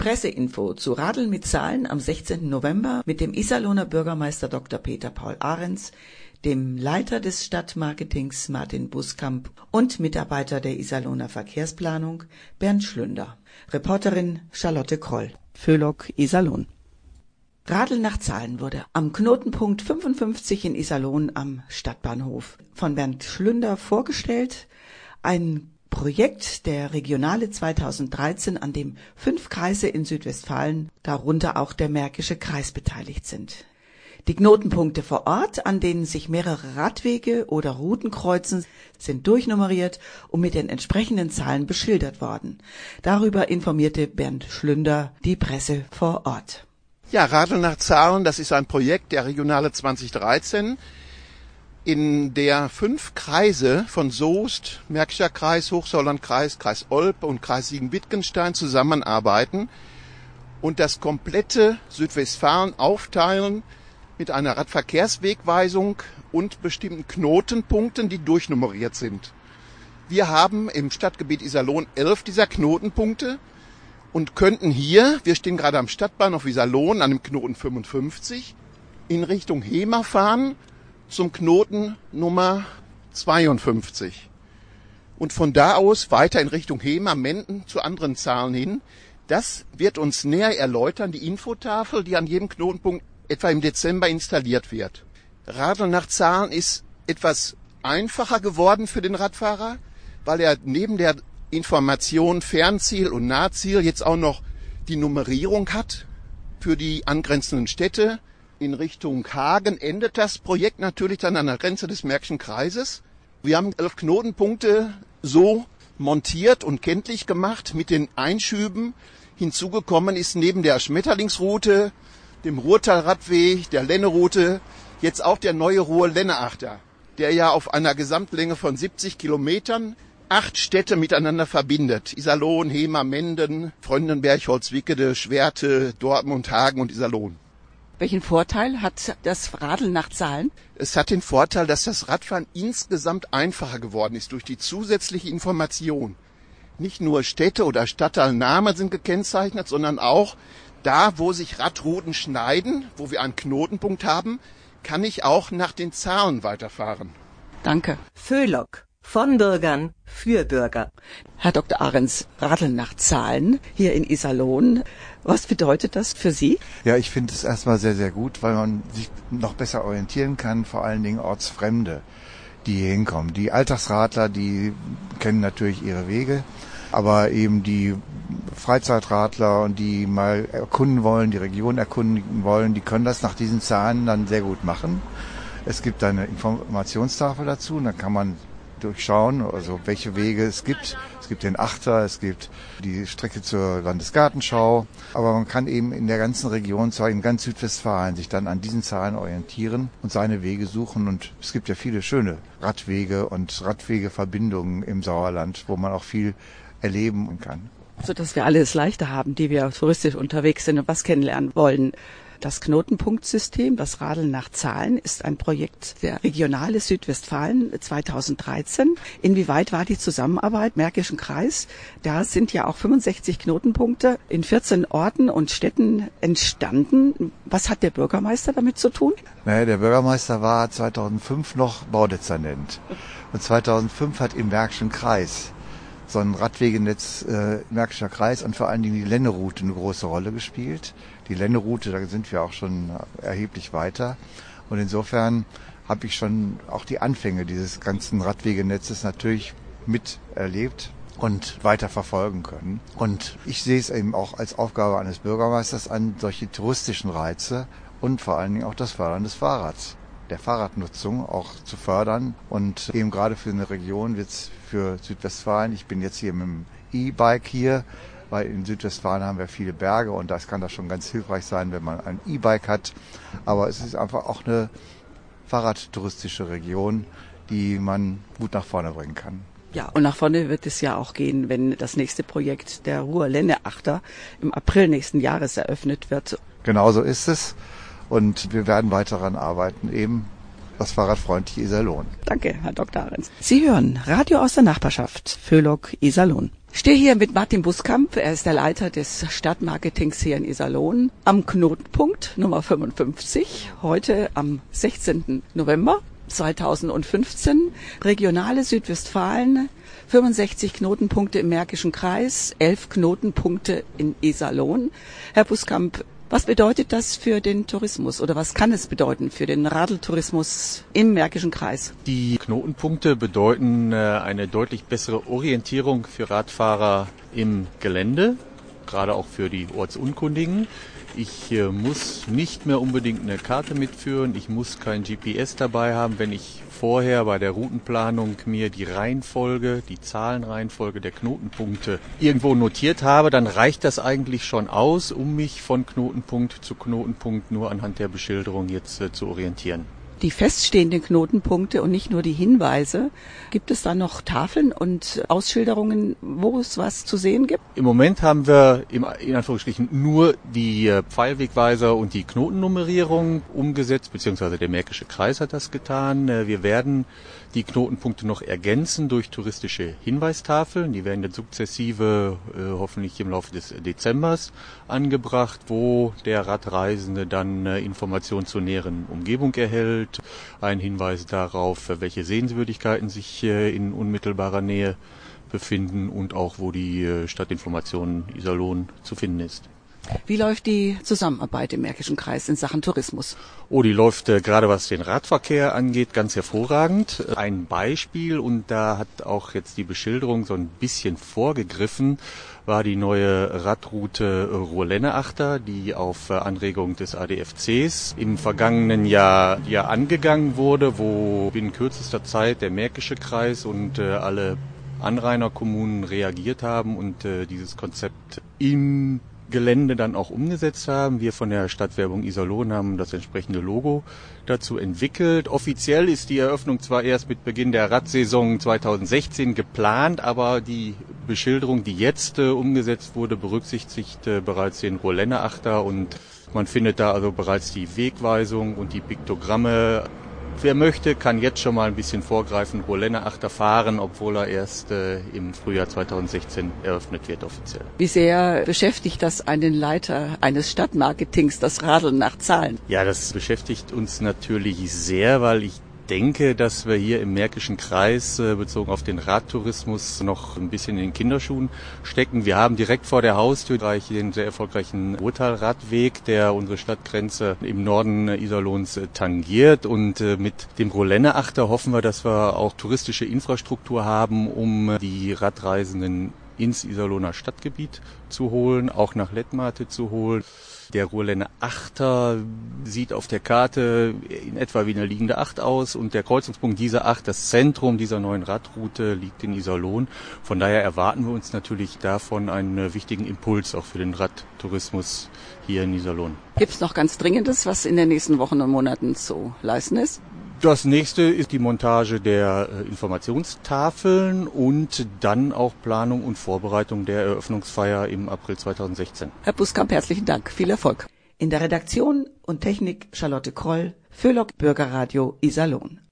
Presseinfo zu Radeln mit Zahlen am 16. November mit dem Iserlohner Bürgermeister Dr. Peter Paul Ahrens, dem Leiter des Stadtmarketings Martin Buskamp und Mitarbeiter der Iserlohner Verkehrsplanung Bernd Schlünder. Reporterin Charlotte Kroll. Föhlock, Iserlohn. Radeln nach Zahlen wurde am Knotenpunkt 55 in Iserlohn am Stadtbahnhof von Bernd Schlünder vorgestellt. Ein Projekt der Regionale 2013, an dem 5 Kreise in Südwestfalen, darunter auch der Märkische Kreis, beteiligt sind. Die Knotenpunkte vor Ort, an denen sich mehrere Radwege oder Routen kreuzen, sind durchnummeriert und mit den entsprechenden Zahlen beschildert worden. Darüber informierte Bernd Schlünder die Presse vor Ort. Ja, Radeln nach Zahlen, das ist ein Projekt der Regionale 2013, in der 5 Kreise von Soest, Märkischer Kreis, Hochsauerlandkreis, Kreis Olpe und Kreis Siegen-Wittgenstein zusammenarbeiten und das komplette Südwestfalen aufteilen mit einer Radverkehrswegweisung und bestimmten Knotenpunkten, die durchnummeriert sind. Wir haben im Stadtgebiet Iserlohn 11 dieser Knotenpunkte und könnten hier, wir stehen gerade am Stadtbahnhof Iserlohn an dem Knoten 55, in Richtung Hemer fahren zum Knoten Nummer 52. Und von da aus weiter in Richtung Hemer, Menden zu anderen Zahlen hin. Das wird uns näher erläutern, die Infotafel, die an jedem Knotenpunkt etwa im Dezember installiert wird. Radeln nach Zahlen ist etwas einfacher geworden für den Radfahrer, weil er neben der Information Fernziel und Nahziel jetzt auch noch die Nummerierung hat für die angrenzenden Städte. In Richtung Hagen endet das Projekt natürlich dann an der Grenze des Märkischen Kreises. Wir haben 11 Knotenpunkte so montiert und kenntlich gemacht mit den Einschüben. Hinzugekommen ist neben der Schmetterlingsroute, dem Ruhrtalradweg, der Lenneroute, jetzt auch der neue Ruhr-Lenne-Achter, der ja auf einer Gesamtlänge von 70 Kilometern 8 Städte miteinander verbindet. Iserlohn, Hemer, Menden, Fröndenberg, Holzwickede, Schwerte, Dortmund, Hagen und Iserlohn. Welchen Vorteil hat das Radeln nach Zahlen? Es hat den Vorteil, dass das Radfahren insgesamt einfacher geworden ist durch die zusätzliche Information. Nicht nur Städte oder Stadtteilnamen sind gekennzeichnet, sondern auch da, wo sich Radrouten schneiden, wo wir einen Knotenpunkt haben, kann ich auch nach den Zahlen weiterfahren. Danke. Föhlock. Von Bürgern für Bürger. Herr Dr. Ahrens, Radeln nach Zahlen hier in Iserlohn. Was bedeutet das für Sie? Ja, ich finde es erstmal sehr, sehr gut, weil man sich noch besser orientieren kann, vor allen Dingen Ortsfremde, die hier hinkommen. Die Alltagsradler, die kennen natürlich ihre Wege, aber eben die Freizeitradler und die mal erkunden wollen, die Region erkunden wollen, die können das nach diesen Zahlen dann sehr gut machen. Es gibt eine Informationstafel dazu und dann kann man durchschauen, also welche Wege es gibt. Es gibt den Achter, es gibt die Strecke zur Landesgartenschau, aber man kann eben in der ganzen Region, zwar in ganz Südwestfalen, sich dann an diesen Zahlen orientieren und seine Wege suchen. Und es gibt ja viele schöne Radwege und Radwegeverbindungen im Sauerland, wo man auch viel erleben kann. Sodass wir alle es leichter haben, die wir touristisch unterwegs sind und was kennenlernen wollen. Das Knotenpunktsystem, das Radeln nach Zahlen, ist ein Projekt der Regionale Südwestfalen 2013. Inwieweit war die Zusammenarbeit Märkischen Kreis? Da sind ja auch 65 Knotenpunkte in 14 Orten und Städten entstanden. Was hat der Bürgermeister damit zu tun? Naja, der Bürgermeister war 2005 noch Baudezernent. Und 2005 hat im Märkischen Kreis so ein Radwegenetz Märkischer Kreis und vor allen Dingen die Lenneroute eine große Rolle gespielt. Die Lenneroute, da sind wir auch schon erheblich weiter. Und insofern habe ich schon auch die Anfänge dieses ganzen Radwegenetzes natürlich miterlebt und weiter verfolgen können. Und ich sehe es eben auch als Aufgabe eines Bürgermeisters an, solche touristischen Reize und vor allen Dingen auch das Fördern des Fahrrads, der Fahrradnutzung auch zu fördern. Und eben gerade für eine Region wird es für Südwestfalen, ich bin jetzt hier mit dem E-Bike hier, weil in Südwestfalen haben wir viele Berge und das kann das schon ganz hilfreich sein, wenn man ein E-Bike hat. Aber es ist einfach auch eine fahrradtouristische Region, die man gut nach vorne bringen kann. Ja, und nach vorne wird es ja auch gehen, wenn das nächste Projekt der Ruhr-Lenne-Achter im April nächsten Jahres eröffnet wird. Genau so ist es und wir werden weiter daran arbeiten, eben das fahrradfreundliche Iserlohn. Danke, Herr Dr. Ahrens. Sie hören Radio aus der Nachbarschaft, Föhlock, Iserlohn. Ich stehe hier mit Martin Buskamp, er ist der Leiter des Stadtmarketings hier in Iserlohn, am Knotenpunkt Nummer 55, heute am 16. November 2015, Regionale Südwestfalen, 65 Knotenpunkte im Märkischen Kreis, 11 Knotenpunkte in Iserlohn. Herr Buskamp, was bedeutet das für den Tourismus oder was kann es bedeuten für den Radeltourismus im Märkischen Kreis? Die Knotenpunkte bedeuten eine deutlich bessere Orientierung für Radfahrer im Gelände, gerade auch für die Ortsunkundigen. Ich muss nicht mehr unbedingt eine Karte mitführen, ich muss kein GPS dabei haben, wenn ich vorher bei der Routenplanung mir die Reihenfolge, die Zahlenreihenfolge der Knotenpunkte irgendwo notiert habe, dann reicht das eigentlich schon aus, um mich von Knotenpunkt zu Knotenpunkt nur anhand der Beschilderung jetzt zu orientieren. Die feststehenden Knotenpunkte und nicht nur die Hinweise. Gibt es da noch Tafeln und Ausschilderungen, wo es was zu sehen gibt? Im Moment haben wir in Anführungsstrichen nur die Pfeilwegweiser und die Knotennummerierung umgesetzt, beziehungsweise der Märkische Kreis hat das getan. Wir werden die Knotenpunkte noch ergänzen durch touristische Hinweistafeln. Die werden jetzt sukzessive, hoffentlich im Laufe des Dezembers, angebracht, wo der Radreisende dann Informationen zur näheren Umgebung erhält. Ein Hinweis darauf, welche Sehenswürdigkeiten sich in unmittelbarer Nähe befinden und auch, wo die Stadtinformation Iserlohn zu finden ist. Wie läuft die Zusammenarbeit im Märkischen Kreis in Sachen Tourismus? Die läuft gerade was den Radverkehr angeht ganz hervorragend. Ein Beispiel, und da hat auch jetzt die Beschilderung so ein bisschen vorgegriffen, war die neue Radroute Ruhr-Lenneachter, die auf Anregung des ADFCs im vergangenen Jahr angegangen wurde, wo binnen kürzester Zeit der Märkische Kreis und alle Anrainerkommunen reagiert haben und dieses Konzept im Gelände dann auch umgesetzt haben. Wir von der Stadtwerbung Iserlohn haben das entsprechende Logo dazu entwickelt. Offiziell ist die Eröffnung zwar erst mit Beginn der Radsaison 2016 geplant, aber die Beschilderung, die jetzt umgesetzt wurde, berücksichtigt bereits den Ruhr-Lenneachter und man findet da also bereits die Wegweisung und die Piktogramme. Wer möchte, kann jetzt schon mal ein bisschen vorgreifen, Ruhr-Lenneachter fahren, obwohl er erst im Frühjahr 2016 eröffnet wird offiziell. Wie sehr beschäftigt das einen Leiter eines Stadtmarketings, das Radeln nach Zahlen? Ja, das beschäftigt uns natürlich sehr, weil ich denke, dass wir hier im Märkischen Kreis bezogen auf den Radtourismus noch ein bisschen in den Kinderschuhen stecken. Wir haben direkt vor der Haustür den sehr erfolgreichen Ruhrtal-Radweg, der unsere Stadtgrenze im Norden Iserlohns tangiert. Und mit dem Ruhr-Lenneachter hoffen wir, dass wir auch touristische Infrastruktur haben, um die Radreisenden ins Iserlohner Stadtgebiet zu holen, auch nach Lettmate zu holen. Der Ruhr-Lenneachter sieht auf der Karte in etwa wie eine liegende Acht aus und der Kreuzungspunkt dieser Acht, das Zentrum dieser neuen Radroute, liegt in Iserlohn. Von daher erwarten wir uns natürlich davon einen wichtigen Impuls auch für den Radtourismus hier in Iserlohn. Gibt es noch ganz Dringendes, was in den nächsten Wochen und Monaten zu leisten ist? Das nächste ist die Montage der Informationstafeln und dann auch Planung und Vorbereitung der Eröffnungsfeier im April 2016. Herr Buskamp, herzlichen Dank. Viel Erfolg. In der Redaktion und Technik Charlotte Kroll für Lok Bürgerradio Iserlohn.